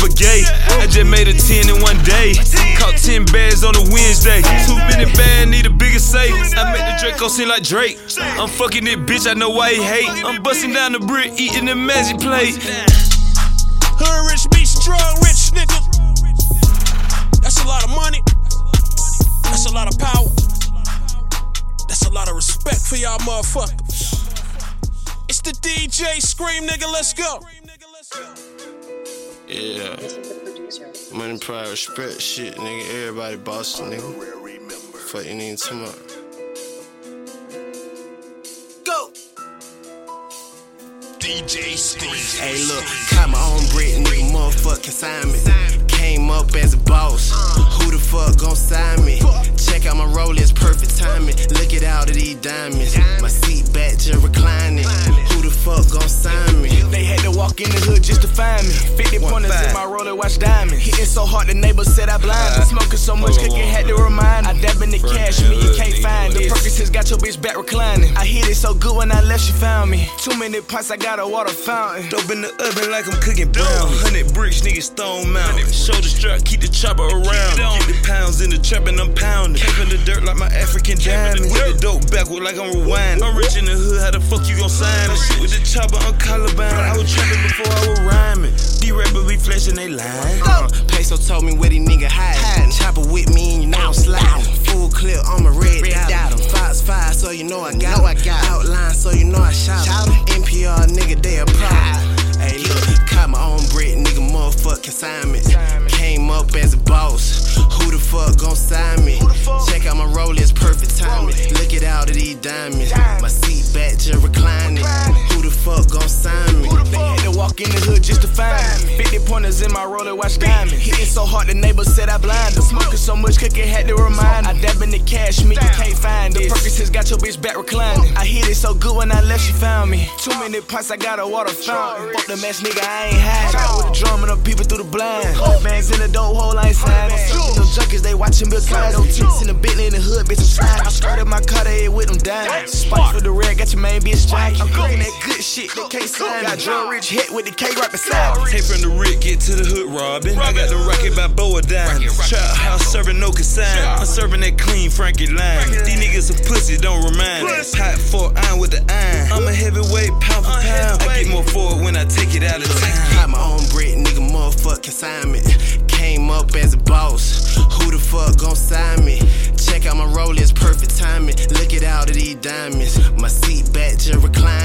for gay. I just made a 10 in one day. Caught 10 bags on a Wednesday. 2 minute bag, need a bigger safe. I make the Draco seem like Drake. I'm fucking this bitch, I know why he hate. I'm busting down the brick, eating the magic plate. Hood rich beats, drug rich nigga. That's a lot of money. That's a lot of power. That's a lot of respect for y'all motherfuckers. It's the DJ Scream, nigga, let's go. Yeah. Money, pride, respect, shit, nigga. Everybody boss, nigga. Fuck you need too much. Go. DJ Scream. Hey, look, caught my own bread, nigga, motherfucking sign me. Came up as a boss. Who the fuck gon' sign me? Check out my Rolex, perfect timing. Look at all of these diamonds. My seat back just reclining. Who the fuck gon' sign me? They had to walk in the hood just to find me. 50 pointers in my Rolex watch diamonds. Hitting so hard the neighbors said I blinded. Smoking so much cooking had to remind. I dab in the cash, me you can't find it. Perkins got your bitch back reclining. I hit it so good when I left she found me. 2 minute pints, I got a water fountain. Dope in the oven like I'm cooking brown. 100 bricks, niggas stone mountain. Shoulder strap, keep the chopper around. Keep the pounds in the trap and I'm pounding. Cap in the dirt like my African diamond. Hit the dope backward like I'm rewinding. I'm rich in the hood, how the fuck you gon' sign it? Shit with the chopper, I'm colorbound. I was trapping before I was rhyming. D-rapper be flashing they line. Peso told me where these niggas hide. Chopper with me and you know I'm sliding. Full clip on my red dot. Fox 5 so you know I got outline so you know I shot NPR nigga, they a problem. Hey look, caught my own bread, nigga, motherfucking assignment. Came up as a boss. Who the fuck gon' sign me? Check out my Rolex, perfect timing. Look at all of these diamonds. My seat back just reclining. Who the fuck gon' sign me? They had to walk in the hood just to find me. 50 pointers in my Rolex watch diamonds. Hitting so hard the neighbors said I blinded. Smoking so much cooking had to remind. I dab in the cash, me you can't find it. Perkins got your bitch back reclining. I hit it so good when I left she found me. 2 minute pints, I got a water fountain. Fuck the mess, nigga, I ain't hiding. Out with the drum and the people through the blind. Bands in the dope hole, I ain't signing. Them junkies, they watching Bill Clyde. No tricks in the Bentley in the hood, bitch, I'm sliding. I started my car head with them diamonds. Spikes with the red, got your main bitch jacking. I'm cooking that good shit, they can't sign. Got drug rich hit with the K right beside me. Hey from the Rick, get to the hood robbing. I got the rocket by Boa Diamonds. Trap house serving no consign. I'm serving that clean Frankie line. These niggas some pussy, don't remind me. Pot for iron with the iron. I'm a heavyweight, pound for pound. I get more for it when I take it out of town. Caught my own bread, nigga, motherfucking assignment. Came up as a boss. Who the fuck gon' sign me? Check out my Rolex, perfect timing. Look at all of these diamonds. My seat back just reclining.